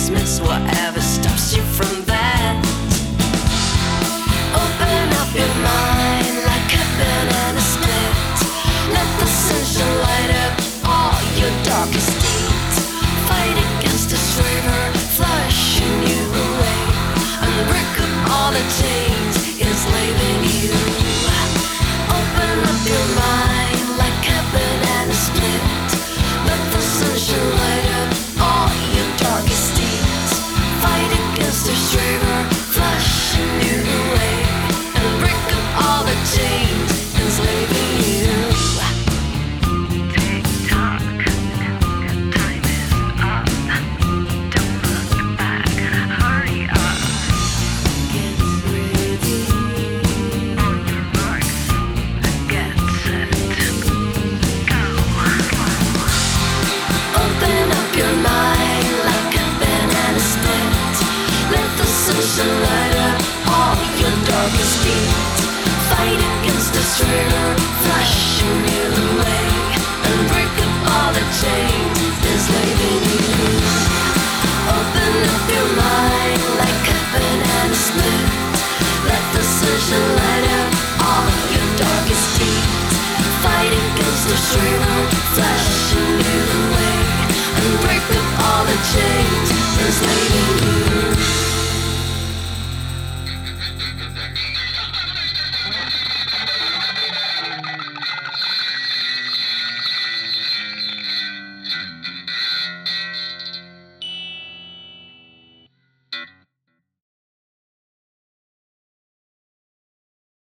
dismiss whatever stops you from that. Open up your mind like heaven and a split. Let the sunshine light up all your darkest deeds. Fight against the river, flushing you away, and break up all the chains enslaving you. Open up your mind like heaven and a split. Let the sunshine light up all your darkest deeds. Fight against the river, flushing you away, and break up all the chains enslaving you. Tick tock, time is up. Don't look back, hurry up. Get ready. On your marks, get set, go. Open up your mind like a banana split. Let the sunshine light up all your darkest deeds. Fight against the river, flushing you away, and break up all the chains enslaving you. Open up your mind like a banana split. Let the sunshine light up all your darkest deeds. Fight against the river, flushing you away, and break up all the chains enslaving you.